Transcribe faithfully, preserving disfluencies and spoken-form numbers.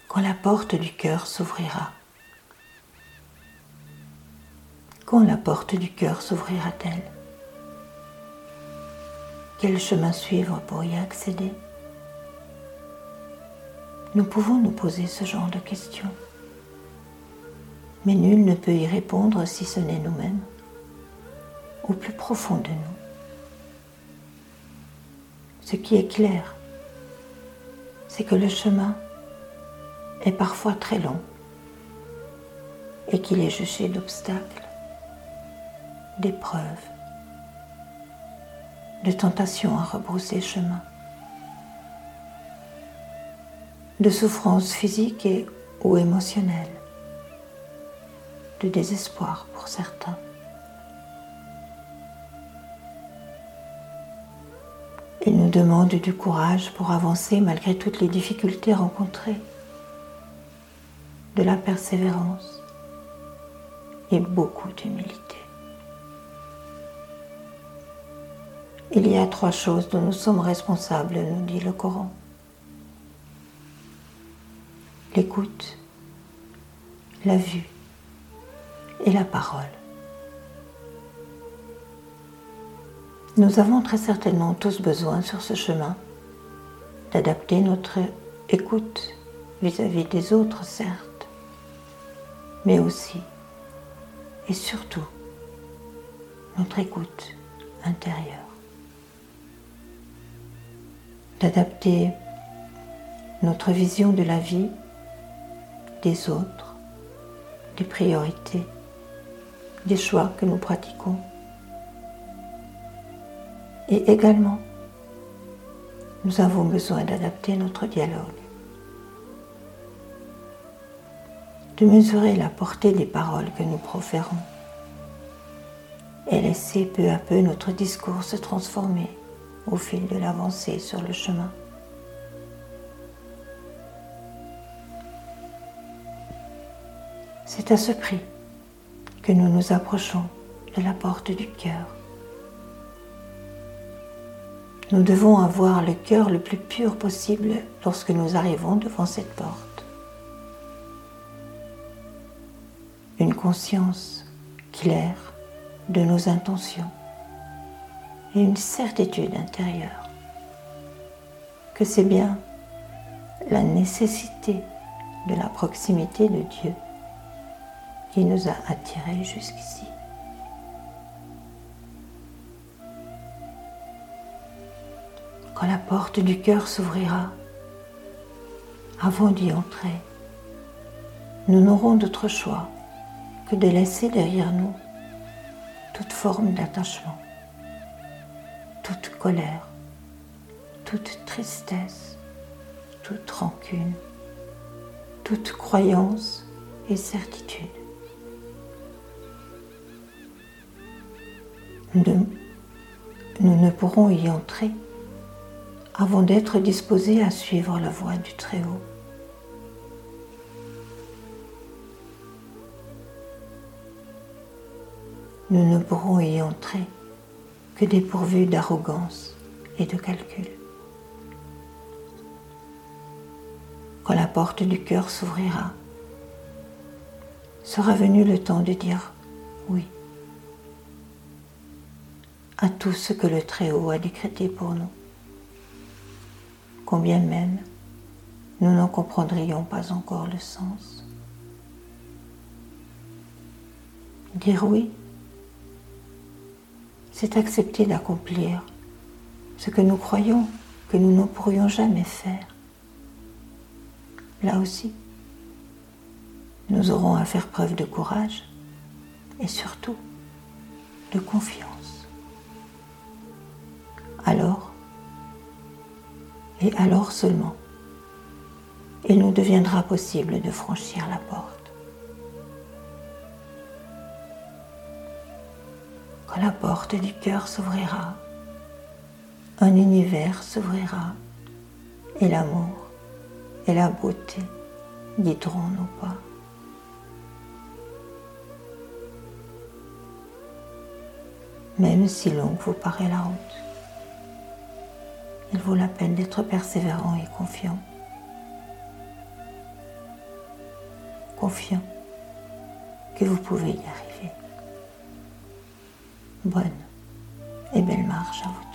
quand la porte du cœur s'ouvrira. Quand la porte du cœur s'ouvrira-t-elle? Quel chemin suivre pour y accéder? Nous pouvons nous poser ce genre de questions, mais nul ne peut y répondre si ce n'est nous-mêmes, au plus profond de nous. Ce qui est clair, c'est que le chemin est parfois très long et qu'il est juché d'obstacles, d'épreuves, de tentations à rebrousser chemin, de souffrances physiques et ou émotionnelles, de désespoir pour certains. Il nous demande du courage pour avancer malgré toutes les difficultés rencontrées, de la persévérance et beaucoup d'humilité. Il y a trois choses dont nous sommes responsables, nous dit le Coran. L'écoute, la vue et la parole. Nous avons très certainement tous besoin sur ce chemin d'adapter notre écoute vis-à-vis des autres, certes, mais aussi et surtout notre écoute intérieure. D'adapter notre vision de la vie, des autres, des priorités, des choix que nous pratiquons. Et également, nous avons besoin d'adapter notre dialogue, de mesurer la portée des paroles que nous proférons et laisser peu à peu notre discours se transformer au fil de l'avancée sur le chemin. C'est à ce prix que nous nous approchons de la porte du cœur. Nous devons avoir le cœur le plus pur possible lorsque nous arrivons devant cette porte. Une conscience claire de nos intentions et une certitude intérieure que c'est bien la nécessité de la proximité de Dieu qui nous a attirés jusqu'ici. Quand la porte du cœur s'ouvrira, avant d'y entrer, nous n'aurons d'autre choix que de laisser derrière nous toute forme d'attachement, toute colère, toute tristesse, toute rancune, toute croyance et certitude. Nous, nous ne pourrons y entrer avant d'être disposés à suivre la voie du Très-Haut. Nous ne pourrons y entrer que dépourvus d'arrogance et de calcul. Quand la porte du cœur s'ouvrira, sera venu le temps de dire oui à tout ce que le Très-Haut a décrété pour nous, combien même nous n'en comprendrions pas encore le sens. Dire oui, c'est accepter d'accomplir ce que nous croyons que nous ne pourrions jamais faire. Là aussi, nous aurons à faire preuve de courage et surtout de confiance. Alors, et alors seulement, il nous deviendra possible de franchir la porte. Quand la porte du cœur s'ouvrira, un univers s'ouvrira et l'amour et la beauté guideront nos pas. Même si longue vous paraît la route, il vaut la peine d'être persévérant et confiant. confiant que vous pouvez y arriver. Bonne et belle marche à vous.